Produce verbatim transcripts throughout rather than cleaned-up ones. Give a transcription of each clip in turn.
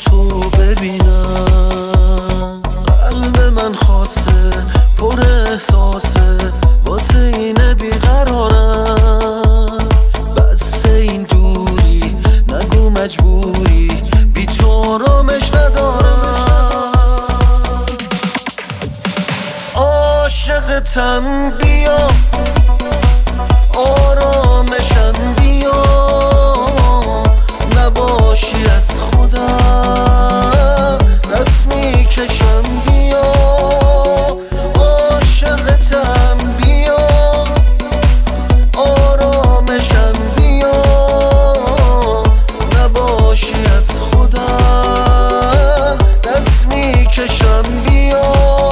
تو ببینم. قلب من خاصه پر احساسه، واسه اینه بیقرارم. بس این دوری نگو مجبوری، بی تو آرامش ندارم. عاشقتم بیا، آرامشم بیا، نباشی از خودم دست میکشم بیا. عاشقتم بیا، آرامشم بیا، نباشی از خودم دست میکشم بیا.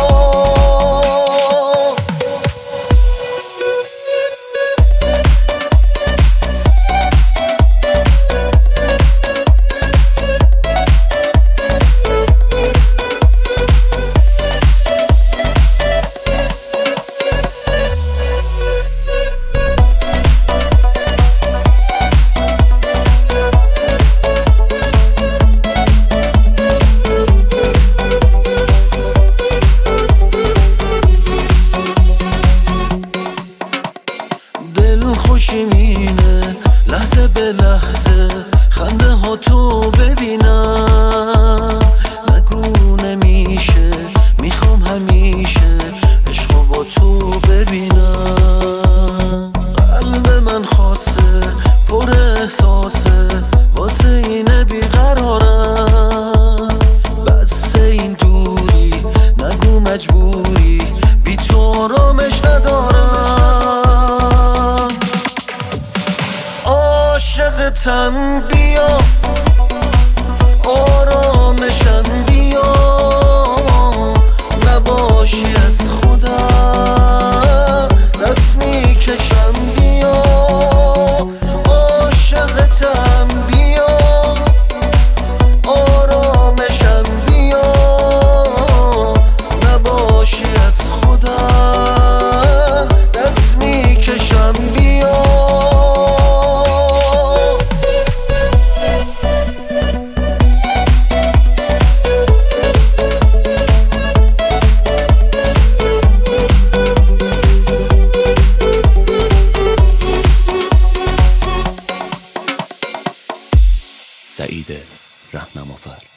خوشی مینه لحظه به لحظه، خنده ها تو ببینم. نگو نمیشه، میخوام همیشه عشقو با تو ببینم. قلب من خاصه پر احساسه، واسه اینه بیقرارم. بس این دوری نگو مجبوری، بی تو آرامش ندارم. عاشقتم بیا، آرامشم بیا، نباشی از خودم دست میکشم بیا. عاشقتم بیا، آرامشم بیا، نباشی از خودم دست میکشم بیا. سعید رهنمافر.